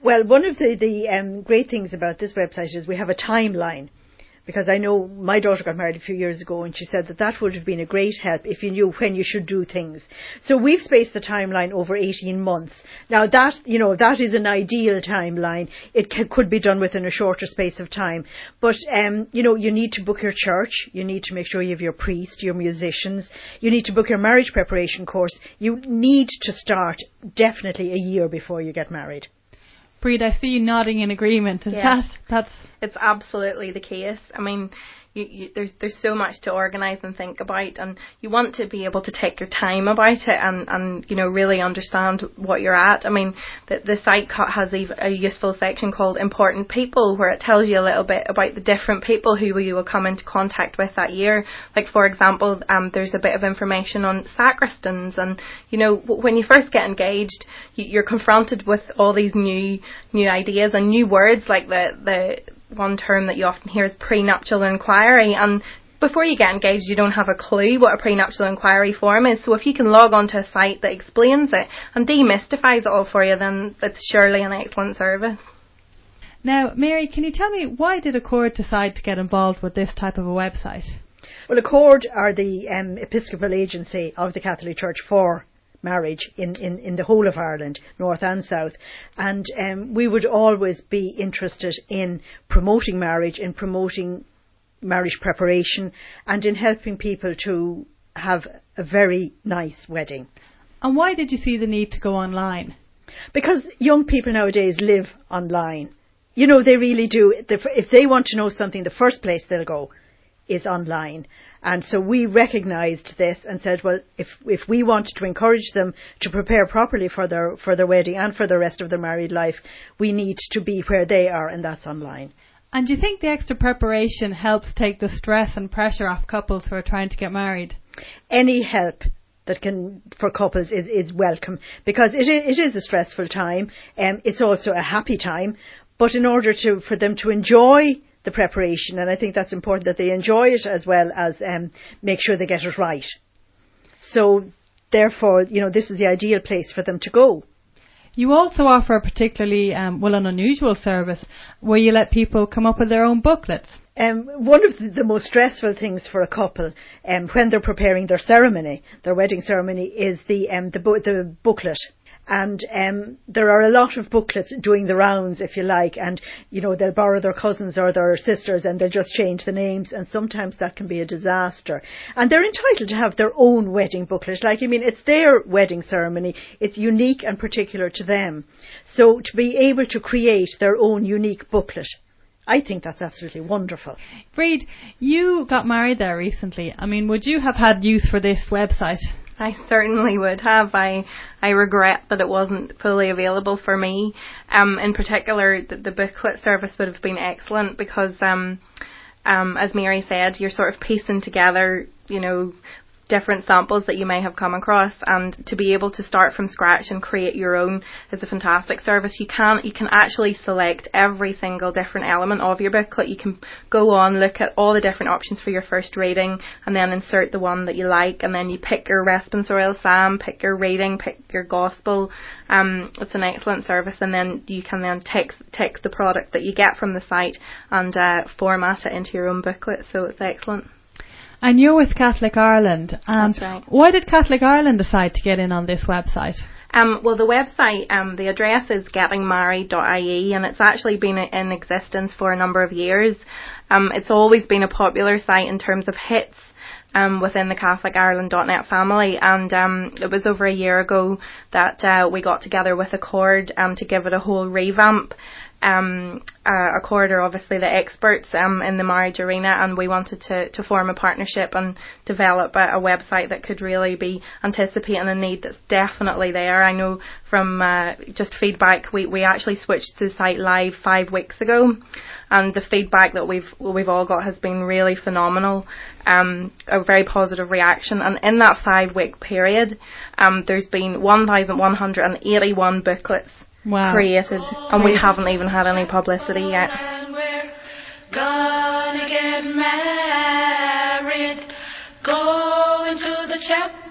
Well, one of the great things about this website is we have a timeline. Because I know my daughter got married a few years ago and she said that would have been a great help if you knew when you should do things. So we've spaced the timeline over 18 months. Now that is an ideal timeline. It could be done within a shorter space of time. But, you need to book your church. You need to make sure you have your priest, your musicians. You need to book your marriage preparation course. You need to start definitely a year before you get married. Bríd, I see you nodding in agreement. It's absolutely the case. I mean, there's so much to organise and think about, and you want to be able to take your time about it and really understand what you're at. I mean, the site has a useful section called Important People, where it tells you a little bit about the different people who you will come into contact with that year. Like, for example, there's a bit of information on sacristans, and when you first get engaged, you're confronted with all these new ideas and new words, like the one term that you often hear is prenuptial inquiry, and before you get engaged you don't have a clue what a prenuptial inquiry form is. So if you can log on to a site that explains it and demystifies it all for you, then it's surely an excellent service. Now, Mary, can you tell me, why did Accord decide to get involved with this type of a website? Well, Accord are the Episcopal agency of the Catholic Church for marriage in the whole of Ireland, north and south, and we would always be interested in promoting marriage, in promoting marriage preparation, and in helping people to have a very nice wedding. And why did you see the need to go online? Because young people nowadays live online. They really do. If they want to know something, the first place they'll go is online. And so we recognised this and said, well, if we want to encourage them to prepare properly for their wedding and for the rest of their married life, we need to be where they are, and that's online. And do you think the extra preparation helps take the stress and pressure off couples who are trying to get married? Any help for couples is welcome, because it is a stressful time. It's also a happy time, but in order for them to enjoy the preparation, and I think that's important that they enjoy it as well as make sure they get it right. So therefore, this is the ideal place for them to go. You also offer a particularly an unusual service where you let people come up with their own booklets. One of the most stressful things for a couple when they're preparing their wedding ceremony, is the booklet. And there are a lot of booklets doing the rounds, if you like, and they'll borrow their cousins or their sisters and they'll just change the names, and sometimes that can be a disaster. And they're entitled to have their own wedding booklet. It's their wedding ceremony. It's unique and particular to them. So to be able to create their own unique booklet, I think that's absolutely wonderful. Bríd, you got married there recently. Would you have had use for this website? I certainly would have. I regret that it wasn't fully available for me. In particular, the booklet service would have been excellent, because, as Mary said, you're sort of piecing together, different samples that you may have come across, and to be able to start from scratch and create your own is a fantastic service. You can actually select every single different element of your booklet. You can go on, look at all the different options for your first reading, and then insert the one that you like, and then you pick your responsorial psalm, pick your reading, pick your gospel. It's an excellent service, and then you can then take the product that you get from the site and format it into your own booklet. So it's excellent. And you're with Catholic Ireland. That's right. Why did Catholic Ireland decide to get in on this website? Well, the website, the address is gettingmarried.ie, and it's actually been in existence for a number of years. It's always been a popular site in terms of hits within the CatholicIreland.net family, and it was over a year ago that we got together with Accord to give it a whole revamp. Accord are obviously the experts in the marriage arena, and we wanted to form a partnership and develop a website that could really be anticipating a need that's definitely there. I know from just feedback, we actually switched to the site live 5 weeks ago, and the feedback that we've all got has been really phenomenal. A very positive reaction, and in that 5-week period, there's been 1,181 booklets. Wow. Created, and we haven't even had any publicity yet. We're gonna get married, going to the chapel.